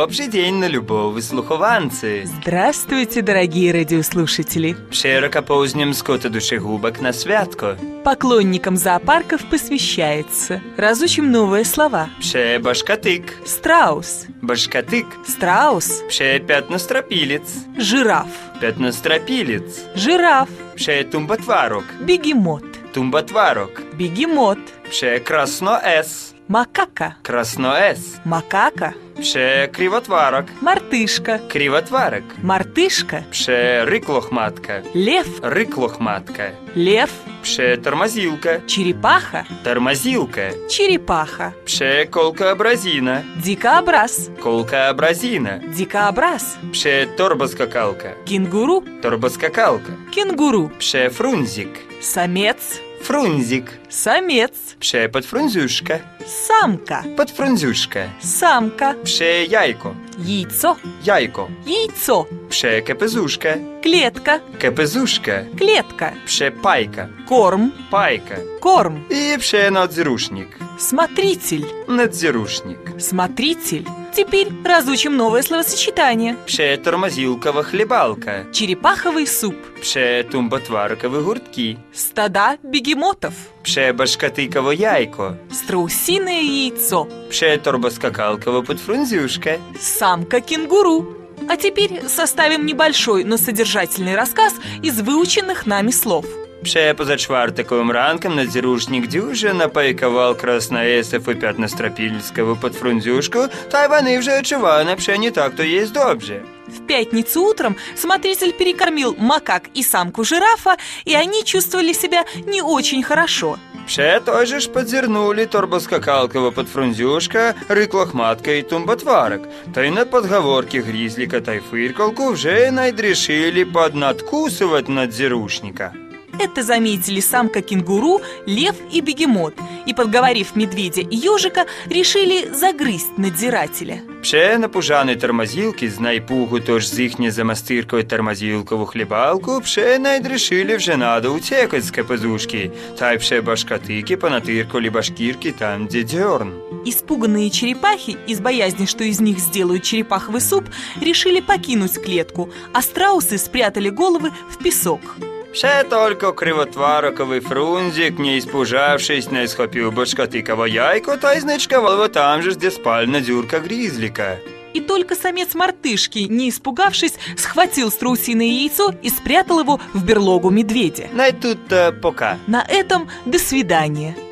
Добрый день на любого выслухованцы. Здравствуйте, дорогие радиослушатели. Широко поздним скота душегубок на святко. Поклонникам зоопарков посвящается. Разучим новые слова. Пше башкатык. Страус. Башкатык. Страус. Пше пятностропилец. Жираф. Пятностропилец. Жираф. Пше тумботварок. Бегемот. Тумботварок. Бегемот. Пше красноэс. Макака. Красноэс. Макака. Пше кривотварок. Мартышка. Кривотварок. Мартышка. Пше рыклохматка. Лев. Рыклохматка. Лев. Пше тормозилка. Черепаха. Тормозилка. Черепаха. Пше колкообразина. Дикообраз. Колкообразина. Дикообраз. Пше торбоскакалка. Кенгуру. Торбоскакалка. Кенгуру. Пше фрунзик. Самец. Фрунзик. Самец. Пше подфрунзюшка. Самка. Подфрунзюшка. Самка. Пше яйко. Яйцо. Яйко. Яйцо. Пше кепезушка. Клетка. Кепезушка. Клетка. Пше пайка. Корм. Пайка. Корм. И пше надзирушник. Смотритель. Надзирушник. Смотритель. Теперь разучим новое словосочетание. Пше тормозилкова хлебалка. Черепаховый суп. Пше тумботваркові гуртки. Стада бегемотов. Пше башкатиково яйко. Страусиное яйцо. Пше торбоскакалково подфрунзюшка. Самка кенгуру. А теперь составим небольшой, но содержательный рассказ из выученных нами слов. Пше позачвартаковим ранком надзирушник дюже напайкував красноесов і п'ятностропільського подфрунзюшку, та й вони вже очевидно, пше не так, то есть добре. В пятницу утром смотритель перекормил макак и самку жирафа, и они чувствовали себя не очень хорошо. Пше тоже ж подзирнули торбоскакалкового подфрунзюшка, рыклохматка и тумботварок. Та й на подговорки гризлика та й фыркалку вже найдрішили поднадкусывать надзирушника. Это заметили самка кенгуру, лев и бегемот, и, подговорив медведя и ежика, решили загрызть надзирателя. Пше напужані тормозілки з найпугу, тож з їхнє замастиркою тормозілкову хлібалку, пше найдрішили вже надо утекать з капезушки, та й пше башкатики понатыркали башкирки там, где дерн. Испуганные черепахи, из боязни, что из них сделают черепаховый суп, решили покинуть клетку, а страусы спрятали головы в песок. Ще только кривотвароковий фрунзик, не испужавшись, не схопил башкатиково яйко, та й значковал его там же, где спальна дюрка гризлика. И только самец мартышки, не испугавшись, схватил страусиное яйцо и спрятал его в берлогу медведя. На тут пока. На этом до свидания.